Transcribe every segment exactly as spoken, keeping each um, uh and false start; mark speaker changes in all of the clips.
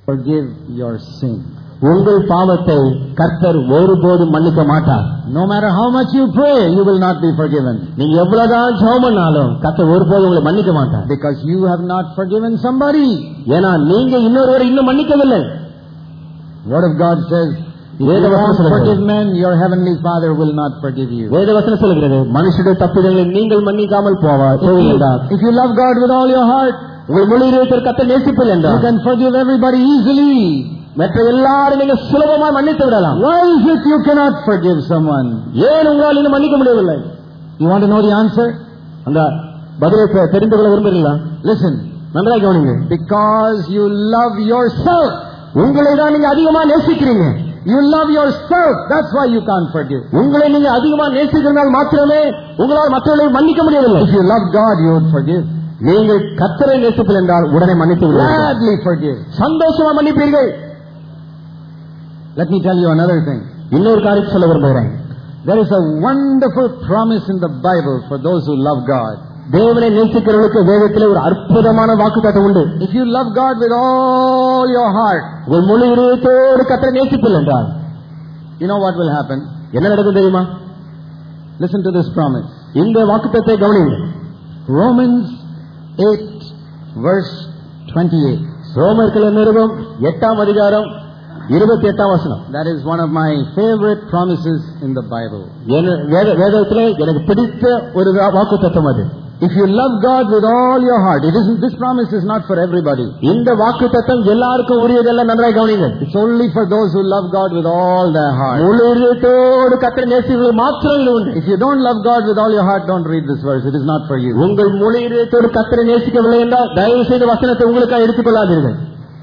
Speaker 1: forgive your sin.
Speaker 2: உங்கள் பாவத்தை கர்த்தர் ஒருபோதும் மன்னிக்க மாட்டார்.
Speaker 1: No matter how much you pray, you will not be forgiven.
Speaker 2: நீங்க எவ்வளவுதான் ஜெபம் பண்ணாலும் கர்த்தர் ஒருபோதும் உங்களை மன்னிக்க மாட்டார்.
Speaker 1: Because you have not forgiven somebody.
Speaker 2: ஏனா நீங்க இன்னொருவரை இன்னும் மன்னிக்கவில்லை.
Speaker 1: Word of God says, if you don't forgive men, your heavenly Father will not forgive you.
Speaker 2: வேதவசனம் சொல்கிறது, மனுஷருடைய தப்புதல்களை நீங்கள் மன்னிக்காமல் போவீர்களா?
Speaker 1: If you love God with all your heart,
Speaker 2: உங்கள் முழு இதயத்தோடு கர்த்தரை நேசிப்பீர்கள் என்றால்,
Speaker 1: you can forgive everybody easily.
Speaker 2: மற்ற எல்லாரும் நீங்க சுலபமாக மன்னித்து விடலாம்.
Speaker 1: Why is it you cannot forgive someone?
Speaker 2: ஏன் உங்களால் இன்னும் மன்னிக்க முடியவில்லை?
Speaker 1: You want to know the answer?
Speaker 2: அந்த பதிலை தெரிந்து கொள்ள விரும்புகிறீங்களா?
Speaker 1: Listen,
Speaker 2: நன்றாக கவனிங்க.
Speaker 1: Because you love yourself.
Speaker 2: உங்களை தான் நீங்க அதிகமா நேசிக்கிறீங்க.
Speaker 1: You love yourself. That's why you can't forgive.
Speaker 2: உங்களை நீங்க அதிகமா நேசிக்கிறதால் மாத்திரமே உங்களால் மற்றவர்களை மன்னிக்க முடியவில்லை.
Speaker 1: If you love God, you would forgive.
Speaker 2: நீங்கள் கர்த்தரை நேசிப்பீர்கள் என்றால் உடனே மன்னித்து விடுவீர்கள்.
Speaker 1: Gladly forgive.
Speaker 2: சந்தோஷமா மன்னிப்பீர்கள்.
Speaker 1: Let me tell you another thing.
Speaker 2: இன்னொரு காரியத்தை சொல்ல விரும்புகிறேன்.
Speaker 1: There is a wonderful promise in the Bible for those who love God.
Speaker 2: தேவனை நேசிக்கிறவர்களுக்கு வேதத்திலே ஒரு அற்புதமான வாக்குத்தத்தம் உண்டு.
Speaker 1: If you love God with all your heart,
Speaker 2: உங்கள் முழு இதயத்தோடு கர்த்தரை நேசிப்பீர்கள் என்றால்,
Speaker 1: you know what will happen?
Speaker 2: என்ன நடக்கும் தெரியுமா?
Speaker 1: Listen to this promise.
Speaker 2: இந்த வாக்குத்தத்தத்தை கவனியுங்கள்.
Speaker 1: Romans eight verse twenty-eight.
Speaker 2: ரோமர்கள் நிருபம் எட்டாம் அதிகாரம் இருபத்தி எட்டாம் வசனம்.
Speaker 1: That is one of my favorite promises in the Bible.
Speaker 2: வேதத்திலே எனக்கு பிடித்த ஒரு வாக்குத்தத்தம் அது.
Speaker 1: If you love God with all your heart, it isn't, this promise is not for everybody.
Speaker 2: இந்த வாக்குத்தத்தம் எல்லாருக்கும் உரியதல்ல. நன்றாக கவனியுங்கள்.
Speaker 1: It's only for those who love God with all their heart.
Speaker 2: முழு இதயத்தோடு கர்த்தரை நேசிப்பவர்கள் மாத்திரம் இது உண்டு.
Speaker 1: If you don't love God with all your heart, don't read this verse. It is not for you.
Speaker 2: உங்கள் முழு இதயத்தோடு கர்த்தரை நேசிக்கவில்லை என்றால் தயவு செய்து வசனத்தை உங்களுக்காக எடுத்துக்கொள்ளாதீர்கள்.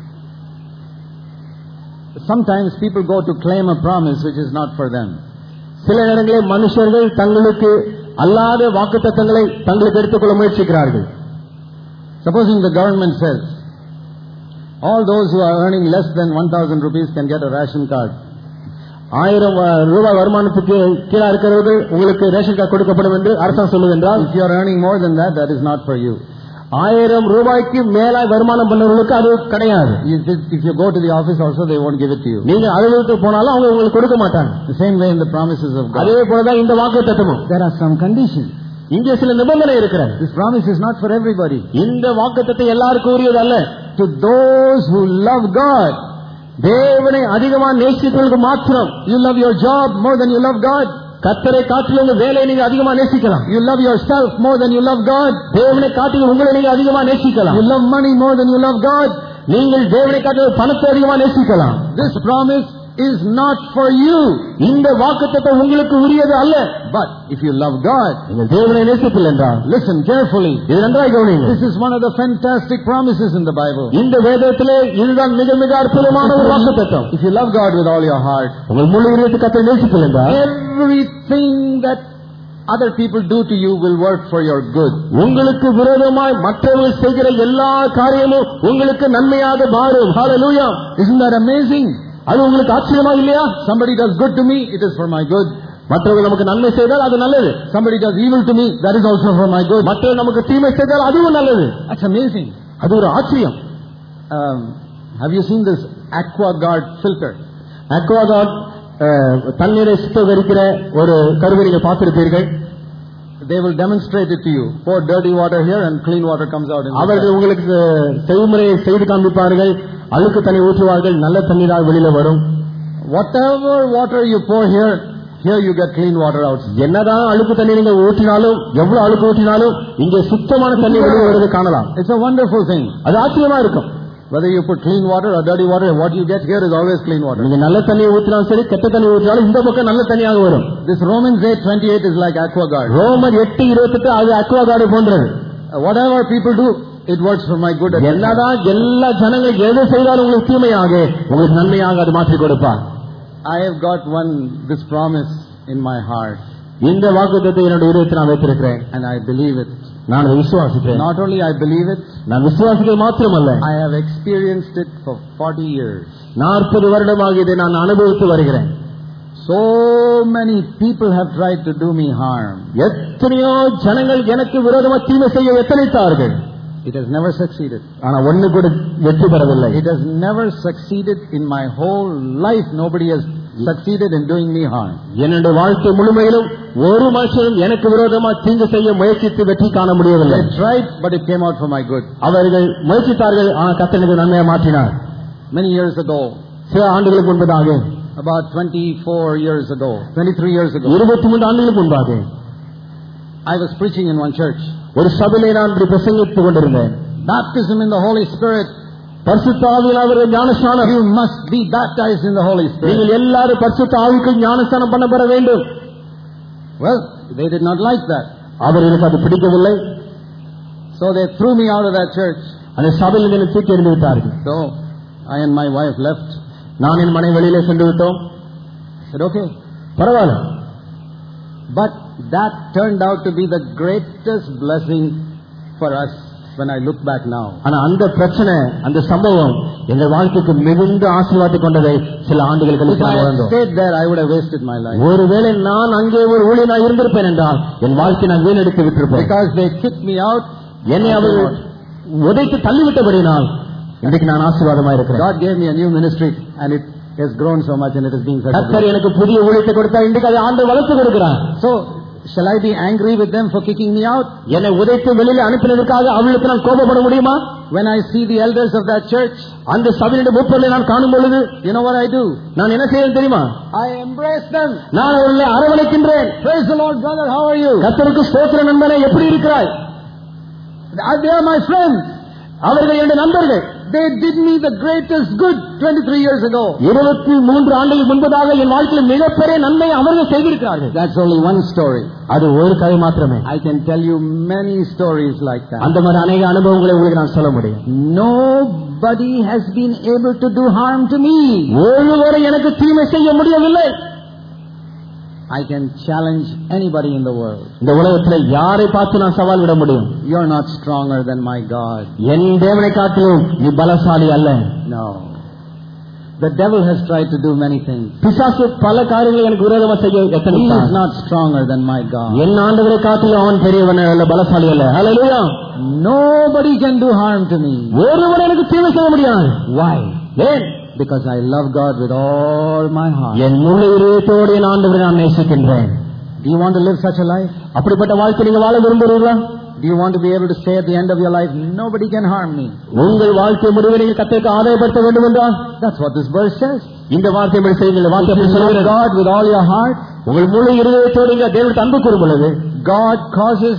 Speaker 1: Sometimes people go to claim a promise which is not for them.
Speaker 2: சில நேரங்களில் மனுஷர்கள் தங்களுக்கு அல்லாத வாக்குத்தத்தங்களை தங்களுக்கு எடுத்துக்கொள்ள முயற்சிக்கிறார்கள்.
Speaker 1: Supposing the government says, all those who are earning less than one thousand rupees can get a ration card.
Speaker 2: ஆயிரம் ரூபாய் வருமானத்துக்கு கீழே இருக்கிறவர்கள் உங்களுக்கு ரேஷன் கார்டு கொடுக்கப்படும் என்று அரசாங்கம் சொல்லுது என்றால்,
Speaker 1: if you are earning more than that, that is not for you.
Speaker 2: ஆயிரம் ரூபாய்க்கு மேலாய் வருமானம் பண்ணவர்களுக்கு அது கிடையாது.
Speaker 1: If you go to the office also, they won't give it to you.
Speaker 2: நீங்க அலுவலகத்துக்கு போனாலும் அவங்க உங்களுக்கு கொடுக்க மாட்டாங்க.
Speaker 1: The same way in the promises of God.
Speaker 2: அதே போலதான் இந்த வாக்குத்தத்தமும்.
Speaker 1: There are some conditions.
Speaker 2: இங்கே சில நிபந்தனை இருக்கிறது.
Speaker 1: This promise is not for everybody.
Speaker 2: இந்த வாக்குத்தத்தம் எல்லாருக்கும் உரியது அல்ல.
Speaker 1: To those who love God,
Speaker 2: தேவனை அதிகமாக நேசிப்பவர்களுக்கு மாத்திரம்.
Speaker 1: You love your job more than you love God.
Speaker 2: கர்த்தரை காட்டிலும் உங்க வேலையை நீங்க அதிகமா நேசிக்கலாம்.
Speaker 1: You love yourself more than you love God.
Speaker 2: தேவனை காட்டிலும் உங்களை நீங்க அதிகமா நேசிக்கலாம்.
Speaker 1: You love money more than you love God.
Speaker 2: நீங்கள் தேவனை காட்டிலும் பணத்தை அதிகமா நேசிக்கலாம்.
Speaker 1: This promise is not for you.
Speaker 2: இந்த வாக்குத்தத்தம் உங்களுக்கு உரியது அல்ல.
Speaker 1: But if you love God,
Speaker 2: நீங்கள் தேவனை நேசிப்பீர்கள் என்றால்,
Speaker 1: listen carefully.
Speaker 2: இது நன்றாக கவனியுங்கள்.
Speaker 1: This is one of the fantastic promises in the Bible.
Speaker 2: இந்த வேதத்திலே இதுதான் மிக மிக அற்புதமான ஒரு வாக்குத்தத்தம்.
Speaker 1: If you love God with all your heart,
Speaker 2: உங்கள் முழு இதயத்துக்கு கர்த்தரை நேசிப்பீர்கள் என்றால்,
Speaker 1: everything that other people do to you will work for your good.
Speaker 2: உங்களுக்கு விரோதமாய் மற்றவர்கள் செய்கிற எல்லா காரியமும் உங்களுக்கு நன்மையாக மாறும். Hallelujah.
Speaker 1: Isn't that amazing?
Speaker 2: அது உங்களுக்கு ஆச்சரியமா இல்லையா?
Speaker 1: Somebody does good to me, it is for my good.
Speaker 2: மற்றவர்கள் நமக்கு நன்மை செய்தால் அது நல்லது.
Speaker 1: Somebody does evil to me, that is also for my good.
Speaker 2: மற்றவர்கள் நமக்கு தீமை செய்தால் அதுவும் நல்லது.
Speaker 1: That's amazing.
Speaker 2: அது ஒரு ஆச்சரியம்.
Speaker 1: Um, have you seen this AquaGuard filter?
Speaker 2: AquaGuard தண்ணீரை சுத்திகரிக்கிற ஒரு கருவி நீங்கள் பார்த்திருப்பீர்கள்.
Speaker 1: They will demonstrate it to you. Pour dirty water here and clean water comes out.
Speaker 2: அவர்கள் உங்களுக்கு செய்முறையை செய்து காண்பிப்பார்கள். அழுக்கு தண்ணீர் ஊற்றுவார்கள், நல்ல தண்ணீராக வெளியில வரும்.
Speaker 1: Whatever water you pour here, here you get clean water out.
Speaker 2: என்னதான் அழுக்கு தண்ணீர் நீங்க ஊற்றினாலும், எவ்வளவு அழுக்கு ஊற்றினாலும் இங்கே சுத்தமான தண்ணீர் வெளியே வருவதை காணலாம்.
Speaker 1: It's a wonderful thing.
Speaker 2: அது ஆச்சரியமா இருக்கும்.
Speaker 1: Whether you put clean water or dirty water, what you get here is always clean water.
Speaker 2: நீங்க நல்ல தண்ணீர் ஊற்றினாலும் சரி, கெட்ட தண்ணீர் ஊற்றினாலும் இந்த பக்கம் நல்ல தண்ணியாக வரும்.
Speaker 1: This Romans eight twenty-eight is like AquaGuard.
Speaker 2: ரோமர் எட்டு இருபத்தெட்டு அது AquaGuard போன்றது.
Speaker 1: Whatever people do, it works for my good.
Speaker 2: என்னதான் எல்லா ஜனங்கள் எது செய்தாலும் உங்களுக்கு தீமையாக உங்களுக்கு நன்மையாக அது மாற்றி கொடுப்பார்.
Speaker 1: I have got one this promise in my heart.
Speaker 2: இந்த வாக்குத்தத்தத்தை என்னுடைய இதயத்தில் நான் வைத்திருக்கிறேன்.
Speaker 1: And I believe it.
Speaker 2: நான் அதை விசுவாசிக்கிறேன்.
Speaker 1: Not only I believe it,
Speaker 2: நான் விசுவாசிக்கிறது மாத்திரமல்ல,
Speaker 1: I have experienced it for forty years.
Speaker 2: நாற்பது வருடமாக இதை நான் அனுபவித்து வருகிறேன்.
Speaker 1: So many people have tried to do me harm.
Speaker 2: எத்தனையோ ஜனங்கள் எனக்கு விரோதமாக தீமை செய்ய எத்தனைத்தார்கள்.
Speaker 1: It has never succeeded.
Speaker 2: ஆனா ஒண்ணு கூட வெற்றி பெறவில்லை.
Speaker 1: It has never succeeded in my whole life. Nobody has succeeded in doing me harm.
Speaker 2: என்னுடைய வாழ்க்கை முழுமையிலும் ஒரு மனுஷனும் எனக்கு விரோதமாக தீங்கு செய்ய முயற்சித்து வெற்றி காண முடியவில்லை.
Speaker 1: They tried, but it came out for my good.
Speaker 2: அவர்கள் முயற்சித்தார்கள், ஆனால் கர்த்தர் எனக்கு நன்மையை மாற்றினார்.
Speaker 1: Many years ago,
Speaker 2: சில ஆண்டுகளுக்கு முன்பதாக,
Speaker 1: about twenty-four years ago, twenty-three years ago,
Speaker 2: இருபத்தி மூன்று ஆண்டுகளுக்கு முன்பாக,
Speaker 1: I was preaching in one church.
Speaker 2: ஒரு சபையிலே நான் பிரசங்கித்துக் கொண்டிருந்தேன்.
Speaker 1: Baptism in the Holy Spirit.
Speaker 2: பரிசுத்த ஆவியானவருடைய ஞானஸ்நானம்.
Speaker 1: You must be baptized in the Holy Spirit.
Speaker 2: நீங்கள் எல்லாரும் பரிசுத்த ஆவிக்கு ஞானஸ்நானம் பண்ணப்பட வேண்டும்.
Speaker 1: Well, they did not like that.
Speaker 2: அவர்களுக்கு அது பிடிக்கவில்லை.
Speaker 1: So they threw me out of that church.
Speaker 2: அந்த சபையில் என்னை தூக்கி எறிந்து விட்டார்கள்.
Speaker 1: So I and my wife left.
Speaker 2: நான் என் மனைவி வெளியிலே சென்று விட்டோம்.
Speaker 1: Said okay,
Speaker 2: பரவாயில்லை.
Speaker 1: But that turned out to be the greatest blessing for us when I look back now.
Speaker 2: ஆனா அந்த பிரச்சனை, அந்த சம்பவம் எங்கள் வாழ்க்கைக்கு மிகுந்த ஆசீர்வாதத்தை கொண்டதை சில ஆண்டுகள் கழித்து நான் உணர்ந்தோம்.
Speaker 1: If I stayed there, I would have wasted my life.
Speaker 2: ஒருவேளை நான் அங்கே ஒரு ஊழியனாக இருந்திருப்பேன் என்றால் என் வாழ்க்கை நான் வீணடித்து விட்டிருப்பேன்.
Speaker 1: Because they kicked me out,
Speaker 2: என்னை அவர்கள் உதைத்து தள்ளிவிட்டபடினால் இன்றைக்கு நான் ஆசீர்வாதமாக இருக்கிறேன்.
Speaker 1: God gave me a new ministry and it has grown so much and it is being such a
Speaker 2: கர்த்தர் எனக்கு புதிய ஊழியத்தை கொடுத்தார். இன்றைக்கு அதை ஆண்டவர் வளர்த்து கொடுக்கிறார்.
Speaker 1: So shall I be angry with them for kicking me out?
Speaker 2: என்னை உதைத்து வெளியில அனுப்பினதற்காக அவர்களுக்கு நான் கோபப்பட முடியுமா?
Speaker 1: When I see the elders of that church,
Speaker 2: அந்த சபையினுடைய மூப்பர்களை நான் காணும் பொழுது,
Speaker 1: you know what I do?
Speaker 2: நான் என்ன செய்ய தெரியுமா?
Speaker 1: I embrace them.
Speaker 2: நான் அவர்களை அரவணைக்கின்றேன்.
Speaker 1: Praise the Lord, brother, how are you?
Speaker 2: கர்த்தருக்கு ஸ்தோத்திரம் நண்பனே, எப்படி இருக்கிறாய்?
Speaker 1: They are my friends.
Speaker 2: அவர்கள் என்னுடைய நண்பர்கள்.
Speaker 1: They did me the greatest good twenty-three years ago.
Speaker 2: இருபத்தி மூன்று ஆண்டுகள் முன்பதாக என் வாழ்க்கையில் மிகப்பெரிய நன்மை அவர்கள் செய்திருக்கிறார்கள்.
Speaker 1: That's only one story.
Speaker 2: அது ஒரு கதை மாத்திரமே.
Speaker 1: I can tell you many stories like that.
Speaker 2: அந்த மாதிரி அநேக அனுபவங்களை உங்களுக்கு நான் சொல்ல முடியும்.
Speaker 1: Nobody has been able to do harm to me.
Speaker 2: ஒருவரை எனக்கு தீமை செய்ய முடியவில்லை.
Speaker 1: I can challenge anybody in the world.
Speaker 2: இந்த உலகத்தில் யாரை பார்த்து நான் சவால் விட முடியும்?
Speaker 1: You're not stronger than my God.
Speaker 2: என் தேவனை காட்டிலும் நீ பலசாலி அல்ல.
Speaker 1: No. The devil has tried to do many things.
Speaker 2: பிசாசு பல காரியங்களை எனக்கு விரோதமாக செய்ய எத்தனைத்தான்.
Speaker 1: He is not stronger than my God.
Speaker 2: என் ஆண்டவரை காட்டிலும் அவன் பெரியவன் அல்ல, பலசாலி அல்ல. ஹல்லேலூயா.
Speaker 1: Nobody can do harm to me.
Speaker 2: ஒருவன் எனக்கு தீமை செய்ய முடியாது.
Speaker 1: Why?
Speaker 2: ஏன்?
Speaker 1: Because I love God with all my heart.
Speaker 2: என் முழு இதயத்தோடு என் ஆண்டவரை நான் நேசிக்கின்றேன்.
Speaker 1: Do you want to live such a life?
Speaker 2: அப்படிப்பட்ட வாழ்க்கை நீங்க வாழ விரும்புகிறீர்களா?
Speaker 1: Do you want to be able to say at the end of your life, nobody can harm me?
Speaker 2: உங்கள் வாழ்க்கை முடிவை நீங்கள் கர்த்தருக்கு ஆதாயப்படுத்த வேண்டும் என்றால்,
Speaker 1: that's what this verse says.
Speaker 2: இந்த வார்த்தை படி செய்யுங்கள். வார்த்தை அப்படி சொல்கிறது.
Speaker 1: God with all your heart,
Speaker 2: உங்கள் முழு இதயத்தோடு நீங்கள் தேவனுக்கு அன்பு கூறும் பொழுது,
Speaker 1: God causes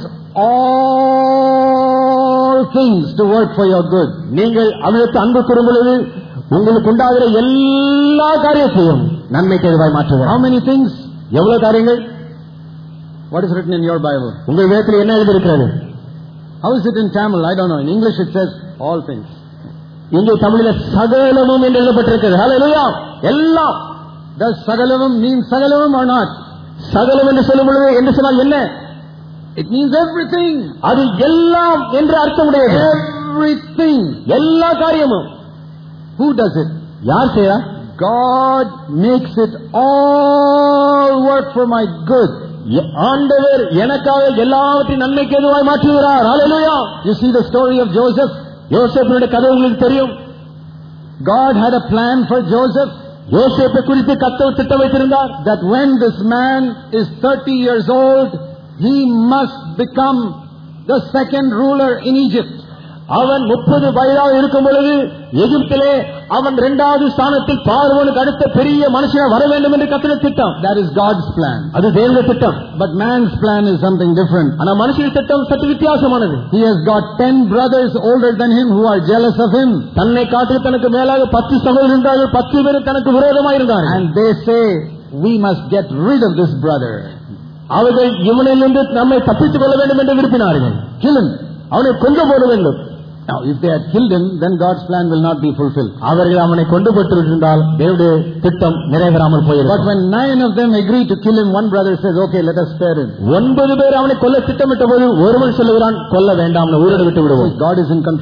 Speaker 1: all things to work for your good.
Speaker 2: நீங்கள் அவருக்கு அன்பு கூறும் பொழுது உங்களுக்கு உண்டாகிற எல்லா காரியத்தையும் நன்மைக்கு எதுவாய் மாற்றுவார்.
Speaker 1: How many things?
Speaker 2: எவ்வளவு காரியங்கள்?
Speaker 1: What is written in your Bible?
Speaker 2: உங்கள் வேதத்தில் என்ன எழுதியிருக்கிறது?
Speaker 1: How is it in Tamil? I don't know. In English it says all things.
Speaker 2: இங்கே தமிழில் சகலமும் என்று எழுதப்பட்டிருக்கிறது. ஹல்லேலூயா. எல்லாம்.
Speaker 1: Does சகலமும் mean சகலமும் or not?
Speaker 2: சகலம் என்று சொல்லும் பொழுது என்று சொன்னால் என்ன?
Speaker 1: It means everything.
Speaker 2: அது எல்லாம் என்று அர்த்தம் உடையது.
Speaker 1: Everything.
Speaker 2: எல்லா காரியமும்.
Speaker 1: Who does it?
Speaker 2: யார் செய்யறா?
Speaker 1: God makes it all work for my good.
Speaker 2: ஆண்டவர் எனக்காக எல்லாவற்றையும் நன்மைக்கு எதுவாய் மாற்றுகிறார். ஹல்லேலூயா.
Speaker 1: You see the story of Joseph?
Speaker 2: யோசேப்பினுடைய கதை உங்களுக்கு தெரியும்.
Speaker 1: God had a plan for Joseph.
Speaker 2: யோசேப்பை குறித்து கர்த்தர் திட்டம் வைத்திருந்தார்.
Speaker 1: That when this man is thirty years old, he must become the second ruler in Egypt.
Speaker 2: அவன் முப்பது வயதாக இருக்கும் பொழுது எகிப்திலே அவன் இரண்டாவது ஸ்தானத்தில் பார்வோனுக்கு அடுத்த பெரிய மனுஷனா வர வேண்டும் என்று கர்த்தருடைய திட்டம்.
Speaker 1: That is God's plan.
Speaker 2: அது தேவனுடைய திட்டம்.
Speaker 1: But man's plan is something different.
Speaker 2: ஆனா மனுஷனுடைய திட்டம் சற்று வித்தியாசமானது.
Speaker 1: He has got ten brothers older than him who are jealous of him.
Speaker 2: தன்னை காட்டிலும் தனக்கு மேலாக பத்து சகோதரர்கள் இருந்தார்கள். பத்து பேர் தனக்கு விரோதமாக இருந்தார்கள்.
Speaker 1: And they say, we must get rid of this brother.
Speaker 2: அவர்கள் இவனிலிருந்து நம்மை தப்பித்துக் கொள்ள வேண்டும் என்று விரும்பினார்கள்.
Speaker 1: Kill him.
Speaker 2: அவனை கொண்டு போட வேண்டும்.
Speaker 1: Now, if they had killed him, then God's plan will not be fulfilled.
Speaker 2: அவர்கள் அவனை கொண்டு போட்டிருந்தால் தேவனுடைய திட்டம் நிறைவேறாமல் போயிருக்கும்.
Speaker 1: But when nine of them agree to kill him, one brother says, okay, let us spare him.
Speaker 2: ஒன்பது பேர் அவனை கொல்ல திட்டமிட்ட போது ஒருவன் சொல்லுகிறான், கொல்ல வேண்டாம், உயிரோடு விட்டு விடுவோம்.
Speaker 1: God is in control.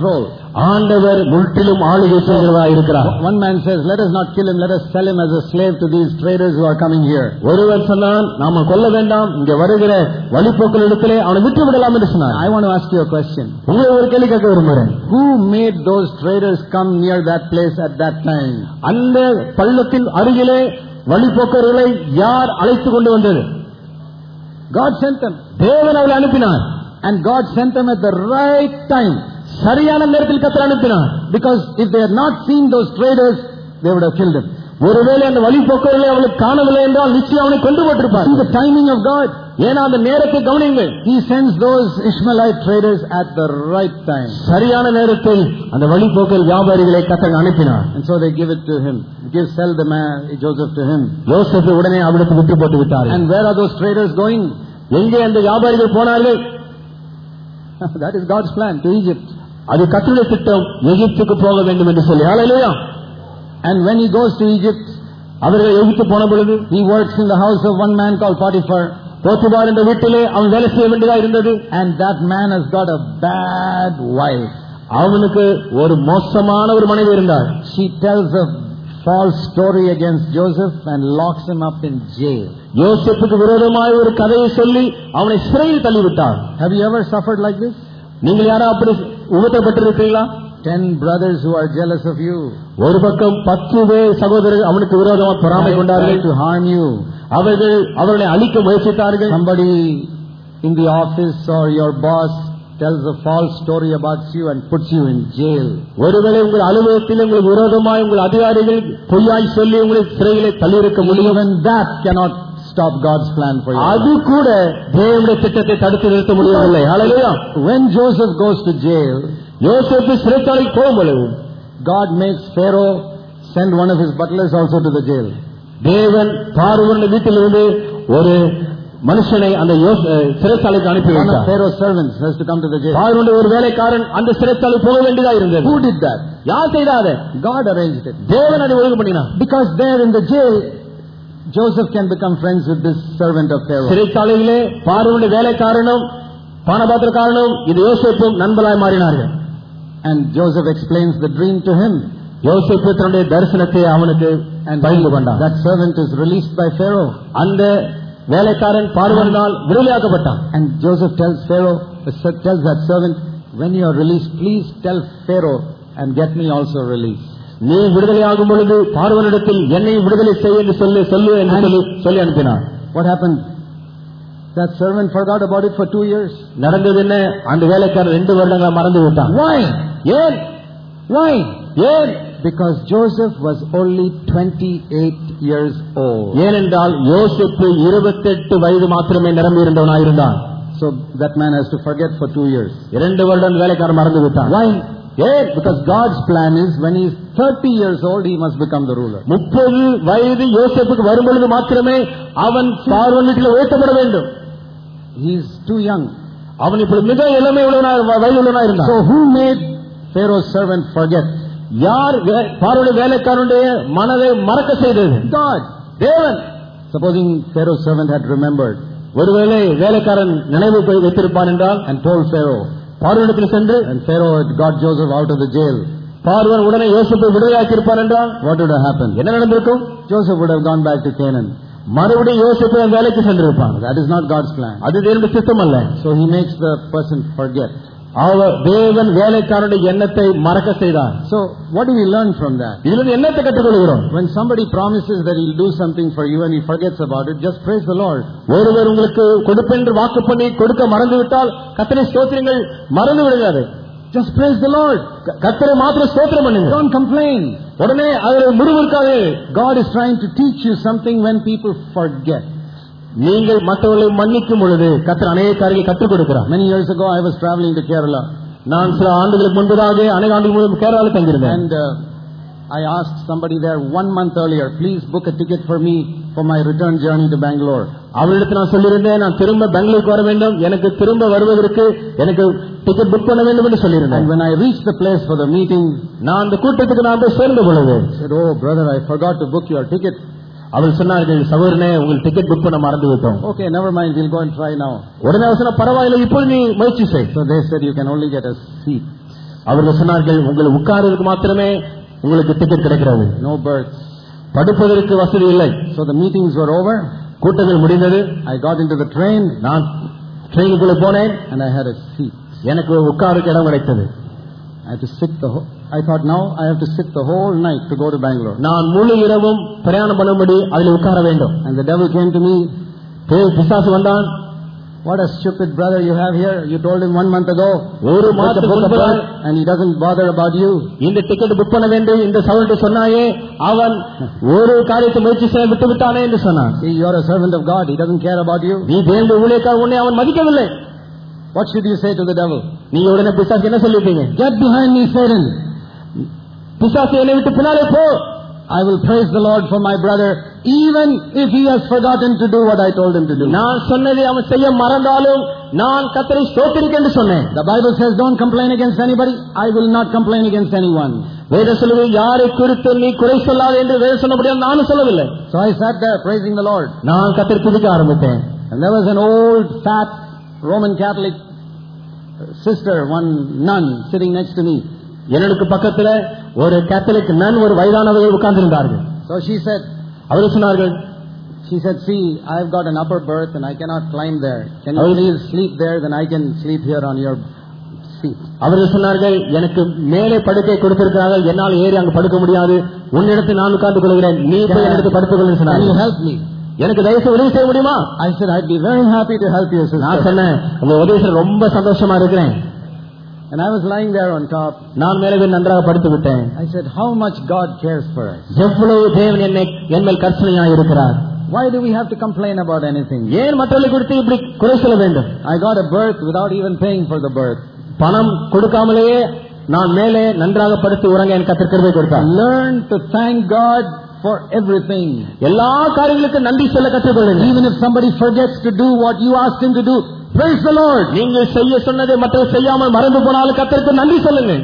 Speaker 2: ஆண்டவர் முற்றிலும் ஆளுகை செய்கிறவராய் இருக்கிறார்.
Speaker 1: One man says, let us not kill him, let us sell him as a slave to these traders who are coming here.
Speaker 2: ஒருவர் சொன்னான், நாம கொல்ல வேண்டாம், இங்க வருகிற வழிபோக்கலிடத்திலே அவனை விட்டு விடலாம் என்று சொன்னார்.
Speaker 1: I want to ask you a question.
Speaker 2: உங்களை ஒரு கேள்வி கேட்க விரும்புகிறேன்.
Speaker 1: Who made those traders come near that place at that time?
Speaker 2: அந்த பள்ளத்தின் அருகிலே வழிபோக்கர்களை யார் அழைத்து கொண்டு வந்தது?
Speaker 1: God sent them.
Speaker 2: தேவன் அவளை அனுப்பினார்.
Speaker 1: And God sent them at the right time.
Speaker 2: சரியான நேரத்தில் கர்த்தர் அனுப்பினார்.
Speaker 1: Because if they had not seen those traders, they would have killed them.
Speaker 2: ஒருவேளை அந்த வழிபோக்கர்களை அவளுக்கு காணவில்லை என்றால் நிச்சயம் அவனை கொண்டு போட்டிருப்பார்.
Speaker 1: See the timing of God.
Speaker 2: ஏன்னா அந்த நேரத்தை கவனியுங்கள்.
Speaker 1: He sends those Ishmaelite traders at the right time.
Speaker 2: சரியான நேரத்தில் அந்த வழிபோக்கர் வியாபாரிகளை கர்த்தர் அனுப்பினார்.
Speaker 1: And so they give it to him. Give sell the man Joseph to him.
Speaker 2: யோசேப்பை உடனே அவளுக்கு விட்டு போட்டு விட்டார்கள்.
Speaker 1: And where are those traders going?
Speaker 2: எங்கே அந்த வியாபாரிகள் போனார்கள்?
Speaker 1: That is God's plan, to Egypt.
Speaker 2: அது கர்த்தருடைய திட்டம், எகிப்துக்கு போக வேண்டும் என்று சொல்லி. ஹல்லேலூயா.
Speaker 1: And when he goes to Egypt,
Speaker 2: அவர்கள் எகிப்து போன பொழுது
Speaker 1: he works in the house of one man called Potiphar.
Speaker 2: Potiphar என்ற வீட்டிலே அவன் வேலை செய்ய வேண்டியதா இருந்தது.
Speaker 1: And that man has got a bad wife.
Speaker 2: அவனுக்கு ஒரு மோசமான ஒரு மனைவி இருந்தார்.
Speaker 1: She tells a false story against Joseph and locks him up in jail.
Speaker 2: யோசேப்புக்கு விரோதமாக ஒரு கதையை சொல்லி அவனை சிறையில் தள்ளிவிட்டார்.
Speaker 1: Have you ever suffered like this?
Speaker 2: நீங்கள் யாரா அப்படி உபத்திரப்பட்டிருக்கீங்களா?
Speaker 1: Ten brothers who are jealous of you.
Speaker 2: ஒரு பக்கம் பத்து பேர் சகோதரர்கள் அவனுக்கு விரோதமாக பொறாமை கொண்டார்கள்.
Speaker 1: To harm you.
Speaker 2: அவர்கள் அவர்களை அழிக்க முயற்சித்தார்கள்.
Speaker 1: Somebody in the office or your boss tells a false story about you and puts you in jail.
Speaker 2: ஒருவேளை உங்கள் அலுவலகத்தில் உங்களுக்கு விரோதமாய் உங்கள் அதிகாரிகள் பொய்யாய் சொல்லி உங்களை சிறையிலே தள்ளியிருக்க முடியும்.
Speaker 1: Even that cannot stop God's plan for you.
Speaker 2: அது கூட தேவனுடைய திட்டத்தை தடுத்து நிறுத்த முடியவில்லை. ஹல்லேலூயா.
Speaker 1: When Joseph goes to jail,
Speaker 2: யோசேப்பு சிறைச்சாலைக்கு போகும்போது
Speaker 1: God makes Pharaoh send one of his butlers also to the jail.
Speaker 2: தேவன் பார்வோனுடைய வீட்டிலிருந்து ஒரு மனுஷனை அந்த சிறைச்சாலைக்கு அனுப்பி வைத்தார்.
Speaker 1: One of Pharaoh's servants has to come to the jail.
Speaker 2: பார்வோனுடைய ஒரு வேலைக்காரன் அந்த சிறைச்சாலைக்கு போக வேண்டியதா இருந்தது.
Speaker 1: Who did that?
Speaker 2: யார் செய்தார்?
Speaker 1: God arranged it.
Speaker 2: தேவன் அதை ஒழுங்கு பண்ணினார்.
Speaker 1: Because there in the jail, Joseph can become friends with this servant of Pharaoh.
Speaker 2: சிறைச்சாலையிலே பார்வோனுடைய வேலைக்காரனும் பானபாத்திரக்காரனும் இது யோசேப்பும் நண்பர்களாய் மாறினார்கள்.
Speaker 1: And Joseph explains the dream to him.
Speaker 2: யோசேப்பு தன்னுடைய தரிசனத்தை அவனுக்கு பகிர்ந்து கொண்டார்.
Speaker 1: That servant is released by Pharaoh.
Speaker 2: அந்த வேலைக்காரன் பார்வோனால் விடுதலையாக்கப்பட்டான்.
Speaker 1: And Joseph tells Pharaoh, tells that servant, when you are released, please tell Pharaoh and get me also released.
Speaker 2: நீ விடுதலையாகும் பொழுது பார்வோனிடத்தில் என்னை விடுதலை செய்ய என்று சொல்லி சொல்லு என்று சொல்லி சொல்லி அனுப்பினார்.
Speaker 1: What happened? That servant forgot about it for two years.
Speaker 2: நடந்தது என்ன? அந்த வேலைக்காரன் ரெண்டு வருடங்களா மறந்து விட்டான்.
Speaker 1: Why?
Speaker 2: ஏன்?
Speaker 1: Why?
Speaker 2: ஏன்?
Speaker 1: Because Joseph was only twenty-eight years old.
Speaker 2: ஏனென்றால் யோசேப்பு இருபத்தெட்டு வயது மாத்திரமே நிரம்பி இருந்தவனாயிருந்தான்.
Speaker 1: So that man has to forget for two years.
Speaker 2: இரண்டு வருடம் வேலைக்காரன் மறந்து விட்டான்.
Speaker 1: Why? Yes, because God's plan is when he is thirty years old, he must become the ruler.
Speaker 2: முப்பது வயது யோசேப்புக்கு வரும்பொழுது மாத்திரமே அவன் பார்வோன் வீட்டில் உயர்த்தப்பட வேண்டும்.
Speaker 1: He is too young.
Speaker 2: அவன் இப்படி மிக இளமை வயது உள்ளவனாக இருந்தான்.
Speaker 1: So who made Pharaoh's servant forget?
Speaker 2: யார் பார்வோனுடைய வேலைக்காரனுடைய மனதை மறக்க செய்தது?
Speaker 1: God.
Speaker 2: தேவன்.
Speaker 1: Supposing Pharaoh's servant had remembered.
Speaker 2: ஒருவேளை வேலைக்காரன் நினைவு வைத்திருப்பான் என்றால்
Speaker 1: and told Pharaoh.
Speaker 2: பார்வோனிடத்தில் சென்று
Speaker 1: and Pharaoh had got Joseph out of the jail.
Speaker 2: பார்வோன் உடனே யோசேப்பை விடுதலையாக்கி இருப்பான் என்றால்
Speaker 1: what would have happened?
Speaker 2: என்ன நடந்திருக்கும்?
Speaker 1: Joseph would have gone back to Canaan.
Speaker 2: மறுபடியும் யோசேப்பு வேலைக்கு சென்றிருப்பான்.
Speaker 1: That is not God's plan.
Speaker 2: அது தேவனுடைய திட்டம் அல்ல.
Speaker 1: So he makes the person forget.
Speaker 2: அவர் தேவன் வேலைக்காரனுடைய எண்ணத்தை மறக்க செய்தார்.
Speaker 1: So what do we learn from that?
Speaker 2: இதிலிருந்து என்னத்தை கற்றுக்கொள்கிறோம்?
Speaker 1: When somebody promises that he'll do something for you and he forgets about it, just praise the Lord.
Speaker 2: ஒருவர் உங்களுக்கு கொடுப்பேன் என்று வாக்கு பண்ணி கொடுக்க மறந்துவிட்டால் கர்த்தரை ஸ்தோத்திரங்கள், மறந்து விடுங்கள்.
Speaker 1: Just praise the Lord.
Speaker 2: கர்த்தரை மாத்திரம் ஸ்தோத்திரம் பண்ணுங்க.
Speaker 1: Don't complain.
Speaker 2: உடனே அதில் முடிவு இருக்காது.
Speaker 1: God is trying to teach you something when people forget.
Speaker 2: நீங்கள் மற்றவர்களை மன்னிக்கும் பொழுது கர்த்தர் அநேக காரியங்களை கற்றுக் கொடுக்கிறார்.
Speaker 1: Many years ago I was traveling to Kerala.
Speaker 2: நான் சில ஆண்டுகளுக்கு முன்பதாக அநேக ஆண்டுகளுக்கு முன்பு கேரளாவில் தங்கியிருந்தேன்.
Speaker 1: And uh, I asked somebody there one month earlier, please book a ticket for me for my return journey to Bangalore. அவளிடத்தில் நான் சொல்லியிருந்தேன், நான் திரும்ப பெங்களூருக்கு வர வேண்டும், எனக்கு திரும்ப வருவதற்கு எனக்கு டிக்கெட் புக் பண்ண வேண்டும் என்று சொல்லியிருந்தேன். And when I reached the place for the meeting,
Speaker 2: நான் அந்த கூட்டத்துக்கு நான் போய் சேர்ந்த பொழுது
Speaker 1: said, oh brother, I forgot to book your ticket.
Speaker 2: அவள் சொன்னார்கள், சகோதரனே உங்கள் டிக்கெட் புக் பண்ண மறந்து விட்டோம்.
Speaker 1: Okay, never mind, we'll go and try now.
Speaker 2: உடனே அவசர பரவாயில்லை, இப்போ நீ முயற்சி செய்.
Speaker 1: So they said you can only get a seat.
Speaker 2: அவர்கள் சொன்னார்கள், உங்களை உட்கார்றதுக்கு மாத்திரமே உங்களுக்கு டிக்கெட் கிடைக்கிறது,
Speaker 1: no berths.
Speaker 2: படுப்பதற்கு வசதி இல்லை.
Speaker 1: So the meetings were over.
Speaker 2: கூட்டங்கள் முடிந்தது.
Speaker 1: I got into the train.
Speaker 2: நான் ட்ரெயினுக்குள்ள போனேன்.
Speaker 1: And I had a seat.
Speaker 2: எனக்கு உட்காருக்கு இடம் கிடைத்தது.
Speaker 1: I had to sit the whole, I thought now I have to sit the whole night to go to Bangalore.
Speaker 2: நான் முழு இரவும் பிரயாணம் பண்ணும்படி அதில் உட்கார வேண்டும்.
Speaker 1: And the devil came to me.
Speaker 2: பிசாசு வந்தான்.
Speaker 1: What a stupid brother you have here. You told him one month ago.
Speaker 2: ஒரு மாதத்துக்கு முன்பாக
Speaker 1: and he doesn't bother about you.
Speaker 2: இந்த டிக்கெட் புக் பண்ண வேண்டும் இந்த சவுண்ட் சொன்னாயே, அவன் ஒரு காரியத்தை முயற்சி செய்ய விட்டு விட்டானே என்று சொன்னான்.
Speaker 1: See, you are a servant of God. He doesn't care about you.
Speaker 2: நீ தேவனுடைய ஊழியக்காரன், உன்னை அவன் மதிக்கவில்லை.
Speaker 1: What should you say to the devil?
Speaker 2: நீ உடனே பிசாசு என்ன சொல்லிட்டீங்க?
Speaker 1: Get behind me, Satan.
Speaker 2: பிசாசு என்னை விட்டு பின்னாலே போ.
Speaker 1: I will praise the Lord for my brother even if he has forgotten to do what I told him to do.
Speaker 2: நான் சொன்னதை அவன் செய்ய மறந்தாலும் நான் கர்த்தரை ஸ்தோத்திரிக்க என்று சொன்னேன்.
Speaker 1: The Bible says don't complain against anybody. I will not complain against anyone.
Speaker 2: வேதம் சொல்லுது, யாரை குறித்து நீ குறை சொல்லாதே என்று வேதம் சொன்னபடியால் நானும் சொல்லவில்லை.
Speaker 1: So I sat there praising the Lord.
Speaker 2: நான் கர்த்தரை துதிக்க ஆரம்பித்தேன்.
Speaker 1: And there was an old fat Roman Catholic sister, one nun sitting next to me.
Speaker 2: எனக்கு பக்கத்துல ஒரு கேத்தலிக் நன், ஒரு வயதானவர்கள் உட்கார்ந்திருந்தார்கள்.
Speaker 1: So she said,
Speaker 2: அவர்கள் சொன்னார்கள்,
Speaker 1: she said, see, I've got an upper berth and I cannot climb there. Can you please sleep there, then I can sleep here on your seat.
Speaker 2: அவர்கள் சொன்னார்கள், எனக்கு மேலே படுக்கை கொடுத்திருக்கிறார்கள், என்னால் ஏறி அங்கு படுக்க முடியாது, உன்னிடத்தில் நான் உட்கார்ந்து கொள்கிறேன், நீ போய் என்னிடத்தில் படுத்துக் கொள்ள சொன்னார்கள்.
Speaker 1: Can you help me?
Speaker 2: எனக்கு தயவுசெய்து உதவி செய்ய முடியுமா?
Speaker 1: I said, I'd be very happy to help you, sister.
Speaker 2: நான் சொன்னேன், உங்க உதவி செய்ய ரொம்ப சந்தோஷமா இருக்கிறேன்.
Speaker 1: And I was lying there on top.
Speaker 2: நான் மேலே நன்றாக படுத்து விட்டேன்.
Speaker 1: I said, how much God cares for us.
Speaker 2: எவ்வளவு தேவன் என்னை என்மேல் கர்சனையாக இருக்கிறார்.
Speaker 1: Why do we have to complain about anything?
Speaker 2: ஏன் மற்றவர்களை குறித்து இப்படி குறை சொல்ல வேண்டும்?
Speaker 1: I got a berth without even paying for the berth.
Speaker 2: பணம் கொடுக்காமலேயே நான் மேலே நன்றாக படுத்து உறங்க என் கர்த்தர் கிருபை கொடுத்தார்.
Speaker 1: Learn to thank God for everything.
Speaker 2: எல்லா காரியங்களுக்கும் நன்றி சொல்ல கற்றுக்கொள்ளுங்கள்.
Speaker 1: Even if somebody forgets to do what you asked him to do, praise the Lord.
Speaker 2: நீங்கள் செய்ய சொன்னதை மற்றவர் செய்யாமல் மறந்து போனாலும் கர்த்தருக்கு நன்றி சொல்லுங்கள்.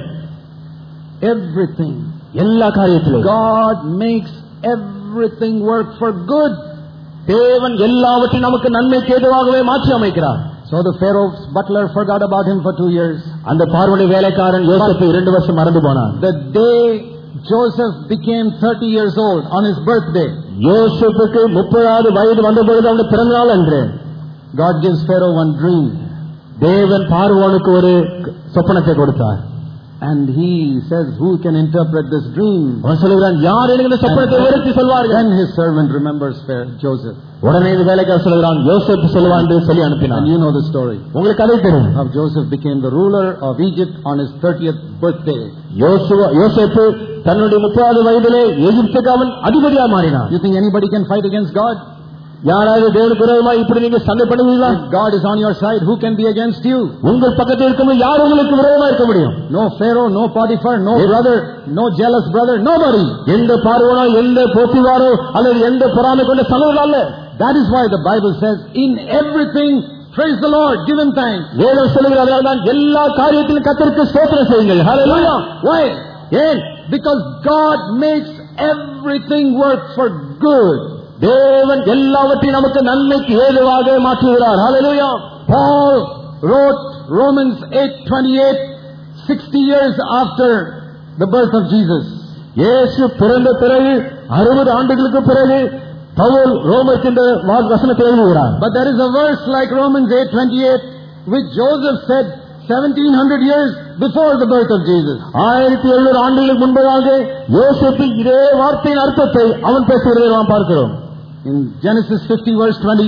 Speaker 1: Everything.
Speaker 2: எல்லா காரியத்திலும்
Speaker 1: God makes everything work for good.
Speaker 2: தேவன் எல்லாவற்றையும் நமக்கு நன்மைக்கு ஏதுவாகவே மாற்றி அமைக்கிறார்.
Speaker 1: So the Pharaoh's butler forgot about him for two years.
Speaker 2: அந்த பார்வோனுடைய வேலைக்காரன் யோசேப்பு இரண்டு வருஷம் மறந்து போனான்.
Speaker 1: The day Joseph became thirty years old on his birthday,
Speaker 2: யோசேப்புக்கு முப்பதாவது வயது வந்தபொழுது அவனுடைய பிறந்த நாள் அன்று
Speaker 1: God gives Pharaoh one dream.
Speaker 2: தேவன் பார்வோனுக்கு ஒரு சொப்பனத்தை கொடுத்தார்.
Speaker 1: And he says, who can interpret this dream?
Speaker 2: அவன் சொல்கிறான், யார் எனக்கு இந்த சொப்பனத்தை விவரித்து சொல்வார்கள்?
Speaker 1: Then his servant remembers Joseph.
Speaker 2: உடனே இந்த வேலைக்காரன் சொல்கிறான், யோசேப்பு சொல்வான் என்று சொல்லி அனுப்பினான்.
Speaker 1: And you know the story.
Speaker 2: உங்களுக்கு கதை தெரியும்.
Speaker 1: How Joseph became the ruler of Egypt on his thirtieth birthday.
Speaker 2: யோசேப்பு தன்னுடைய முப்பதாவது வயதிலே எகிப்துக்கு அவன் அதிபதியாக மாறினான்.
Speaker 1: You think anybody can fight against God?
Speaker 2: யாராவது தேவனுக்கு விரோதமாக இப்படி நீங்க சண்டை பண்ணுவீங்களா?
Speaker 1: If God is on your side, who can be against you?
Speaker 2: உங்கள் பக்கத்தில் இருக்கும்போது யார் உங்களுக்கு விரோதமாக இருக்க முடியும்?
Speaker 1: No Pharaoh, no Potiphar, no brother, no jealous brother, nobody.
Speaker 2: எந்த பார்வோனோ, எந்த போத்திவாரோ அல்லது எந்த பொறாமை கொண்ட சகோதரர் அல்ல.
Speaker 1: That is why the Bible says, in everything praise the Lord, give him thanks.
Speaker 2: வேதம் சொல்லுகிறது தான் எல்லா காரியத்திலும் கர்த்தருக்கு ஸ்தோத்திரம் செய்யுங்கள். ஹalleluya.
Speaker 1: Why?
Speaker 2: ஏன்?
Speaker 1: Because God makes everything work for good.
Speaker 2: தேவன் எல்லாவற்றையும் நமக்கு நன்மைக்கு ஏதுவாக மாற்றுகிறார். ஹalleluya.
Speaker 1: Paul wrote Romans eight twenty-eight sixty years after the birth of Jesus.
Speaker 2: இயேசு பிறந்த பிறகு அறுபது ஆண்டுகளுக்கு பிறகு பவுல் ரோமருக்கு இந்த வசனத்தை எழுதுகிறார்.
Speaker 1: But there is a verse like Romans eight twenty-eight which Joseph said seventeen hundred years before the birth of Jesus.
Speaker 2: ஆயிரத்தி எழுநூறு ஆண்டுகளுக்கு முன்பதாக யோசேப்பு இதே வார்த்தையின் அர்த்தத்தை அவன் பேசுகிறதை நாம் பார்க்கிறோம்.
Speaker 1: In Genesis fifty verse twenty.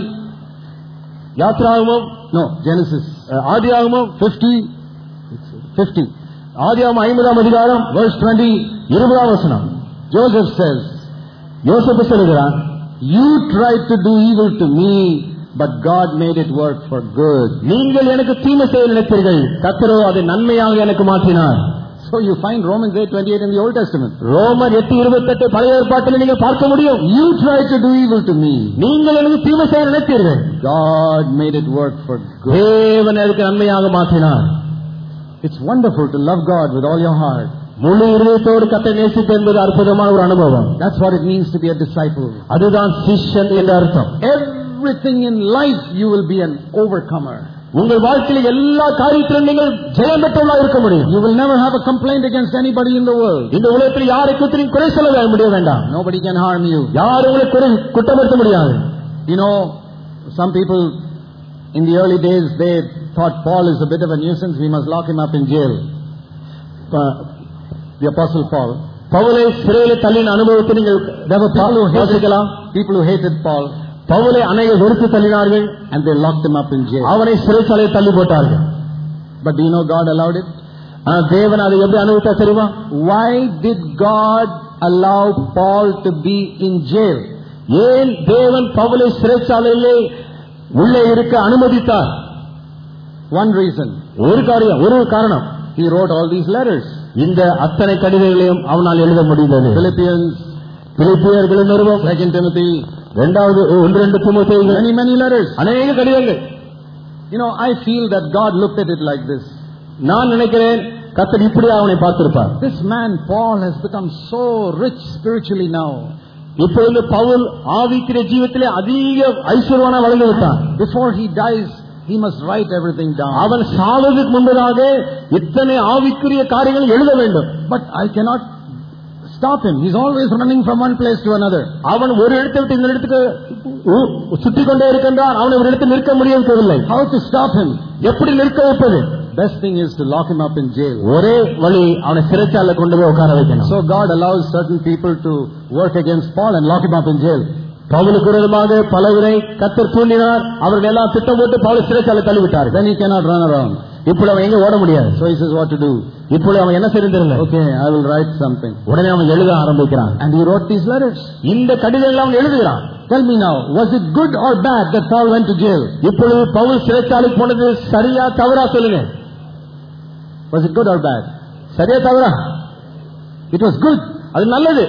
Speaker 2: யாத்ராகமம்
Speaker 1: No, Genesis
Speaker 2: ஆதியாகமம்
Speaker 1: fifty fifty.
Speaker 2: ஆதியாகமம் ஐம்பதாம் அதிகாரம்
Speaker 1: verse twenty.
Speaker 2: இருபதாம் வசனம்.
Speaker 1: Joseph says,
Speaker 2: யோசேப்பு சொல்கிறான்,
Speaker 1: you tried to do evil to me, but God made it work for good.
Speaker 2: நீங்கள் எனக்கு தீமை செய்ய நினைத்தீர்கள், கர்த்தரோ அதை நன்மையாக எனக்கு மாற்றினார்.
Speaker 1: So you find Romans eight twenty-eight in the Old Testament.
Speaker 2: ரோமர் எட்டு இருபத்தெட்டு பழைய ஏற்பாட்டில் நீங்கள் பார்க்க முடியும்.
Speaker 1: You tried to do evil to me.
Speaker 2: நீங்கள் எனக்கு தீமை செய்ய நினைத்தீர்கள்,
Speaker 1: God made it work for good.
Speaker 2: தேவன் அதுக்கு நன்மையாக மாற்றினார்.
Speaker 1: It's wonderful to love God with all your heart.
Speaker 2: முழு இருதயத்தோடு கர்த்தரை நேசிப்பது என்பது அற்புதமான ஒரு அனுபவம்.
Speaker 1: That's what it means to be a disciple.
Speaker 2: அதுதான் சிஷ்யன் என்ற அர்த்தம்.
Speaker 1: Everything in life you will be an overcomer.
Speaker 2: உங்கள் வாழ்க்கையில் எல்லா காரியத்திலும் நீங்கள் ஜெயம் பெற்றவர்களாக இருக்க முடியும்.
Speaker 1: You will never have a complaint against anybody in the world.
Speaker 2: இந்த உலகத்தில் யாரை குறித்து குறை சொல்ல முடிய வேண்டாம்.
Speaker 1: Nobody can harm you.
Speaker 2: யாரும் உங்களை குறை குற்றப்படுத்த முடியாது.
Speaker 1: You know, some people in the early days, they thought Paul is a bit of a nuisance. We must lock him up in jail. Uh, the Apostle Paul.
Speaker 2: பவுலை சிறையில் தள்ளின அனுபவத்தை நீங்கள்
Speaker 1: There were people who hated, people who hated Paul.
Speaker 2: பவுலை அநேகர் வெறுத்து தள்ளினார்கள்.
Speaker 1: And they locked him up in jail.
Speaker 2: அவனை சிறைச்சாலையில் தள்ளி போட்டார்கள்.
Speaker 1: But do you know God allowed it?
Speaker 2: ஆனால் தேவன் அதை எப்படி அனுமதித்தார் தெரியுமா?
Speaker 1: Why did God allow Paul to be in jail?
Speaker 2: ஏன் தேவன் பவுலை சிறைச்சாலையிலே உள்ளே இருக்க அனுமதித்தார்?
Speaker 1: One reason.
Speaker 2: ஒரு காரியம், ஒரு காரணம்.
Speaker 1: He wrote all these letters.
Speaker 2: இந்த அத்தனை கடிதங்களையும் அவனால் எழுத முடிந்தது.
Speaker 1: Philippians,
Speaker 2: பிலிப்பியர்களின் நிருபம்,
Speaker 1: Second Timothy,
Speaker 2: இரண்டாவது ஒன்று ரெண்டு தீமோத்தேயு,
Speaker 1: many many letters.
Speaker 2: அநேக கடிதங்கள்.
Speaker 1: You know, I feel that God looked at it like this.
Speaker 2: நான் நினைக்கிறேன் கர்த்தர் இப்படி அவனை பார்த்திருப்பார்.
Speaker 1: This man Paul has become so rich spiritually now.
Speaker 2: இப்பொழுது பவுல் ஆவிக்குரிய ஜீவிதத்திலே அதிக ஐஸ்வர்யவானாக வளர்ந்து விட்டான்.
Speaker 1: Before he dies, he must write everything down.
Speaker 2: அவன் சாவதற்கு முன்பதாக இத்தனை ஆவிக்குரிய காரியங்களை எழுத வேண்டும்.
Speaker 1: But I cannot stop him. He's always running from one place to another.
Speaker 2: அவன் ஒரு இடத்தை விட்டு இந்த இடத்துக்கு சுற்றி கொண்டே இருக்கின்றான். அவனை ஒரு இடத்தில் நிற்க முடியவில்லை.
Speaker 1: How to stop him?
Speaker 2: எப்படி நிற்க வைப்பது?
Speaker 1: Best thing is to lock him up in jail.
Speaker 2: ஒரே வழி அவனை சிறைச்சாலையில கொண்டு போய் உட்கார வைக்கணும்.
Speaker 1: So God allows certain people to work against Paul and lock him up in jail.
Speaker 2: பவுலுக்கு விரோதமாக பலவரை கர்த்தர் தூண்டினார். அவர்கள் எல்லாம் திட்டம் போட்டு பவுலை சிறைச்சாலை தள்ளிவிட்டார்.
Speaker 1: Then he cannot run around.
Speaker 2: இப்பொழுது அவன் எங்க ஓட முடியாது.
Speaker 1: So he says what to do.
Speaker 2: இப்பொழுது அவன் என்ன செய்திருந்தார்?
Speaker 1: Okay, I will write something.
Speaker 2: உடனே அவன் எழுத ஆரம்பிக்கிறான்.
Speaker 1: And he wrote these letters.
Speaker 2: இந்த கடிதங்களை அவன் எழுதுகிறான்.
Speaker 1: Tell me now, was it good or bad that Paul went to jail?
Speaker 2: இப்பொழுது பவுல் சிறைச்சாலைக்கு போனது சரியா தவறா சொல்லுங்க.
Speaker 1: Was it good or bad?
Speaker 2: சரியா தவறா?
Speaker 1: It was good.
Speaker 2: அது நல்லது.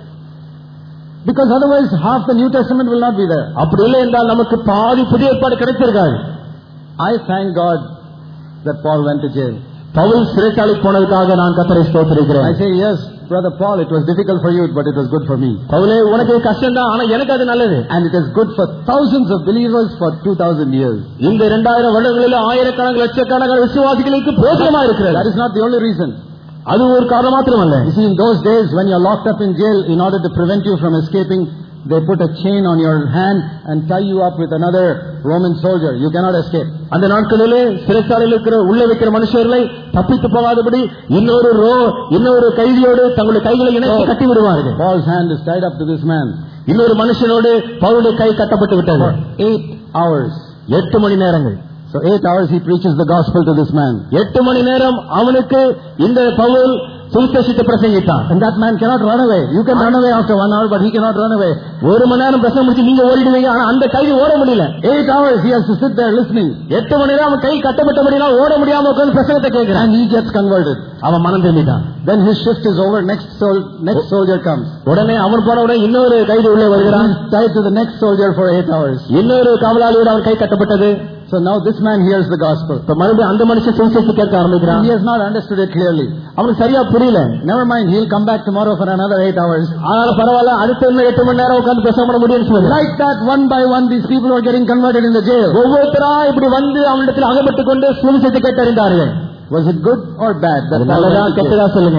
Speaker 1: Because otherwise half the New Testament will not be there.
Speaker 2: அப்படி இல்லை என்றால் நமக்கு பாதி புதிய ஏற்பாடு கிடைத்திருக்காது.
Speaker 1: I thank God that Paul went to jail.
Speaker 2: Pavul சிறைச்சாலைக்கு போனதுக்காக நான் கர்த்தரை ஸ்தோத்திரிக்கிறேன்.
Speaker 1: I say yes, brother Paul, it was difficult for you, but it was good for me.
Speaker 2: பவுலே உனக்கு கஷ்டம் தான், ஆனா எனக்கு அது நல்லது.
Speaker 1: And it is good for thousands of believers for two thousand years.
Speaker 2: இந்த இரண்டாயிரம் வருடங்களில் ஆயிரக்கணக்கான லட்சக்கணக்கான விசுவாசிகளுக்கு போதுமா இருக்கிறது.
Speaker 1: That is not the only reason.
Speaker 2: அது ஒரு காரணம் மாத்திரமல்ல.
Speaker 1: You see, in those days when you are locked up in jail, in order to prevent you from escaping, they put a chain on your hand and tie you up with another Roman soldier. You cannot escape.
Speaker 2: அந்த நாட்களிலே சிறைச்சாலையில் இருக்கிற உள்ளே வைக்கிற மனுஷர்களை தப்பித்து போகாதபடி இன்னொரு ரோ இன்னொரு கைதியோடு தங்களுடைய கைகளை இணைத்து கட்டி விடுவார்கள்.
Speaker 1: Paul's hand is tied up to this man.
Speaker 2: இன்னொரு மனுஷனோடு பவுலுடைய கை கட்டப்பட்டு விட்டது.
Speaker 1: Eight hours.
Speaker 2: எட்டு மணி நேரங்கள்.
Speaker 1: So eight hours he preaches the gospel to this man.
Speaker 2: எட்டு மணி நேரம் அவனுக்கு இந்த பவுல் சுவிசேஷத்தை பிரசங்கித்தான்.
Speaker 1: And that man cannot run away. You can run away after one hour, but he cannot run away.
Speaker 2: ஒரு மணி நேரம் பிரசங்கம் முடிச்சு நீங்க ஓடிடுவீங்க, ஆனா அந்த கைதி ஓட முடியல.
Speaker 1: Eight hours he has to sit there listening.
Speaker 2: எட்டு மணி நேரம் கை கட்டப்பட்டபடியால் ஓட முடியாம உட்கார்ந்து பிரசங்கத்தை கேட்கிறான்.
Speaker 1: And he gets converted.
Speaker 2: அவன் மனம் திரும்பிட்டான்.
Speaker 1: Then his shift is over. Next sol next soldier comes.
Speaker 2: உடனே அவன் போன உடனே இன்னொரு கைதி உள்ளே வருகிறான்.
Speaker 1: He is tied to the next soldier for eight hours.
Speaker 2: இன்னொரு காவலாளியோடு அவன் கை கட்டப்பட்டது.
Speaker 1: So now this man hears the gospel.
Speaker 2: இப்ப மறுபடியும் அந்த மனுஷன் சுவிசேஷத்தை கேட்க ஆரம்பிக்கிறான்.
Speaker 1: He has not understood it clearly.
Speaker 2: அவனுக்கு சரியா புரியல.
Speaker 1: Never mind, he'll come back tomorrow for another eight hours.
Speaker 2: ஆனா பரவாயில்ல, அடுத்த இன்னும் எட்டு மணி நேரம் உட்கார்ந்து பிரசங்கம் பண்ண முடியும்னு சொல்லுங்க.
Speaker 1: Like that, one by one, these people were getting converted in the jail.
Speaker 2: ஒவ்வொருத்தரா இப்படி வந்து அவனிடத்தில் அகப்பட்டுக் கொண்டு சுவிசேஷத்தை கேட்டறிந்தார்கள்.
Speaker 1: Was it good or bad?
Speaker 2: நல்லதா கெட்டதா சொல்லுங்க.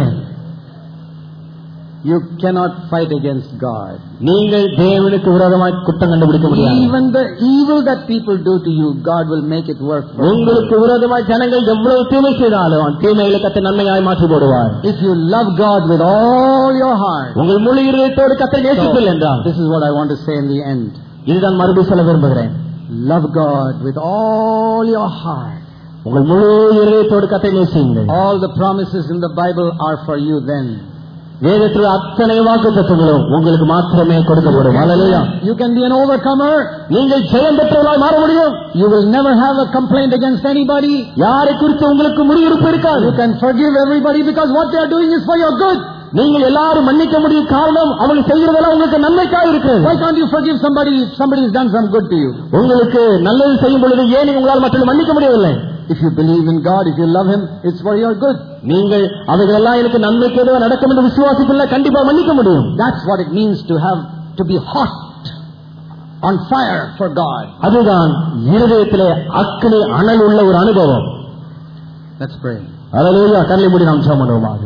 Speaker 1: You cannot fight against God.
Speaker 2: நீங்கள் தேவனுக்கு விரோதமாய் குற்றம் கண்டுபிடிக்க முடியாது.
Speaker 1: Even the evil that people do to you, God will make it work for you.
Speaker 2: உங்களுக்கு விரோதமாய் ஜனங்கள் எவ்வளவு தீமை செய்தாலும் தீமைகளை கர்த்தர் நன்மையாய் மாற்றி போடுவார்.
Speaker 1: If you love God with all your heart,
Speaker 2: உங்கள் முழு இதயத்தோடு கர்த்தரை நேசிப்பீர்கள் என்றால்,
Speaker 1: this is what I want to say in the end.
Speaker 2: இதுதான் மறுபடியும் சொல்ல விரும்புகிறேன்.
Speaker 1: Love God with all your heart.
Speaker 2: உங்கள் முழு இதயத்தோடு கர்த்தரை நேசியுங்கள்.
Speaker 1: All the promises in the Bible are for you then.
Speaker 2: வேதத்தில் அத்தனை வாக்குத்தத்தங்களும் உங்களுக்கு மாத்திரமே கொடுக்கப்படும். ஹல்லேலூயா.
Speaker 1: You can be an overcomer.
Speaker 2: நீங்கள் ஜெயம் பெற்றவர்களாய் மாற முடியும்.
Speaker 1: You will never have a complaint against anybody.
Speaker 2: யாரை குறித்து உங்களுக்கு முறியீர்ப்பு இருக்காது.
Speaker 1: You can forgive everybody because what they are doing is for your good.
Speaker 2: நீங்கள் எல்லாரும் மன்னிக்க முடியும், காரணம் அவர்கள் செய்கிறதெல்லாம் உங்களுக்கு நன்மைக்காக இருக்கிறது.
Speaker 1: Why can't you forgive somebody if somebody has done some good to you?
Speaker 2: உங்களுக்கு நல்லது செய்யும் பொழுது ஏன் உங்களால் மற்றவர்கள் மன்னிக்க முடியவில்லை?
Speaker 1: If you believe in God, if you love Him, it's for your good.
Speaker 2: நீங்கள் அவைகளெல்லாம் எனக்கு நன்மைக்கு ஏதோ நடக்கும் என்று விசுவாசிக்கல கண்டிப்பா மன்னிக்க முடியும்.
Speaker 1: That's what it means to have to be hot. on fire for God.
Speaker 2: அதுதான் இருதயத்திலே அக்கினி அனல் உள்ள ஒரு அனுபவம்.
Speaker 1: Let's pray.
Speaker 2: ஹல்லேலூயா. கண்களை மூடி நாம் ஜெபம் பண்ணுவோமாக.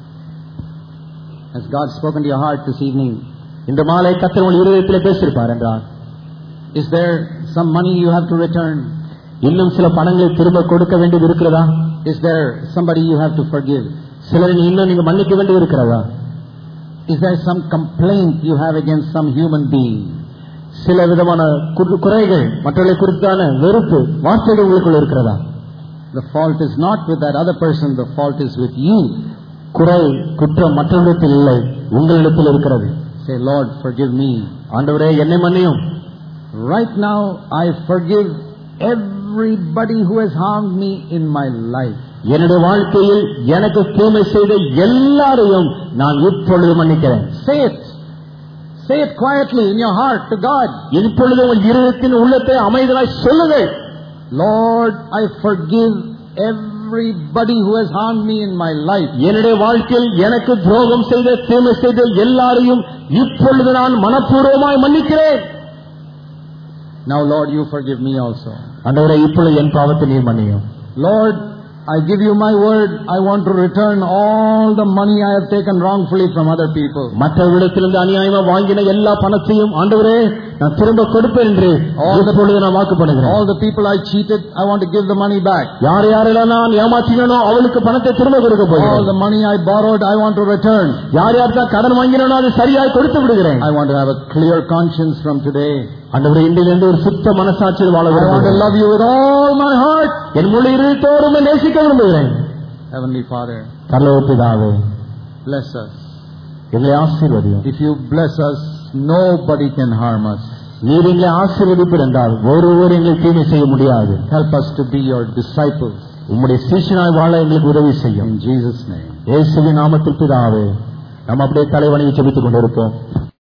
Speaker 1: Has God spoken to your heart this evening?
Speaker 2: இந்த மாலை கர்த்தர் உங்கள் இருதயத்திலே பேசியிருப்பார் என்றால்,
Speaker 1: Is there some money you have to return?
Speaker 2: இன்னும் சில பணங்களை திரும்ப கொடுக்க வேண்டியது இருக்கிறதா?
Speaker 1: Is there somebody you have to forgive?
Speaker 2: சிலரை இன்னும் நீங்க மன்னிக்க வேண்டியது இருக்கிறதா?
Speaker 1: Is there some complaint you have against some human being?
Speaker 2: சில விதமான குறைகள், மற்றவர்களை குறித்தான வெறுப்பு வார்த்தைகள் உங்களுக்குள் இருக்கிறதா?
Speaker 1: The fault is not with that other person, the fault is with you.
Speaker 2: குறை குற்றம் மற்றவரிடத்தில் இல்லை, உங்களிடத்தில் இருக்கிறது.
Speaker 1: Say, Lord, forgive me.
Speaker 2: ஆண்டவரே என்னை மன்னியும்.
Speaker 1: Right now I forgive everybody who has harmed me in my life.
Speaker 2: என்னுடைய வாழ்க்கையில் எனக்கு தீமை செய்த எல்லாரையும் நான் இப்பொழுது மன்னிக்கிறேன்.
Speaker 1: Say it. Say it quietly in your heart to God.
Speaker 2: இப்பொழுது உங்கள் இருதயத்தின் உள்ளத்தை அமைதலாய் சொல்லுங்கள்.
Speaker 1: Lord, I forgive everybody who has harmed me in my life.
Speaker 2: என்னுடைய வாழ்க்கையில் எனக்கு துரோகம் செய்த தீமை செய்த எல்லாரையும் இப்பொழுது நான் மனப்பூர்வமாய் மன்னிக்கிறேன்.
Speaker 1: Now Lord, you forgive me also.
Speaker 2: ஆண்டவரே இப்பொழுது என் பாவத்தை நீர் மன்னியும்.
Speaker 1: Lord, I give you my word. I want to return all the money I have taken wrongfully from other people.
Speaker 2: மற்றவர்களிடத்திலிருந்து அநியாயமா வாங்கின எல்லா பணத்தையும் ஆண்டவரே நான் திரும்ப கொடுப்பேன் என்று இப்பொழுது நான் வாக்கு பண்ணுகிறேன்.
Speaker 1: All the people I cheated, I want to give the money back.
Speaker 2: யார் யாரெல்லாம் நான் ஏமாற்றினோ அவளுக்கு பணத்தை திரும்ப கொடுக்க போகிறேன்.
Speaker 1: All the money I borrowed, I want to return.
Speaker 2: யார் யார்தான் கடன் வாங்கினோ அது சரியாய் கொடுத்து விடுகிறேன்.
Speaker 1: I want to have a clear conscience from today.
Speaker 2: ஆண்டவரே இன்றிலிருந்து ஒரு சுத்த மனசாட்சியில் வாழ
Speaker 1: I want to love you with all my heart.
Speaker 2: என் முழு இருதயத்தோடும் நேசிக்க விரும்புகிறேன்.
Speaker 1: Heavenly Father,
Speaker 2: பரலோக பிதாவே,
Speaker 1: bless us.
Speaker 2: எங்களை ஆசீர்வதியும்.
Speaker 1: If you bless us, nobody can harm us.
Speaker 2: நீர் எங்களை ஆசீர்வதிப்பீர் என்றால் ஒருவர் எங்களை தீமை செய்ய முடியாது.
Speaker 1: Help us to be your disciples.
Speaker 2: உம்முடைய சீஷனாய் வாழ எங்களுக்கு உதவி செய்யும்.
Speaker 1: In Jesus' name.
Speaker 2: இயேசுவின் நாமத்தில் பிதாவே. நாம் அப்படியே தலைவணங்கி ஜெபித்துக் கொண்டிருப்போம்.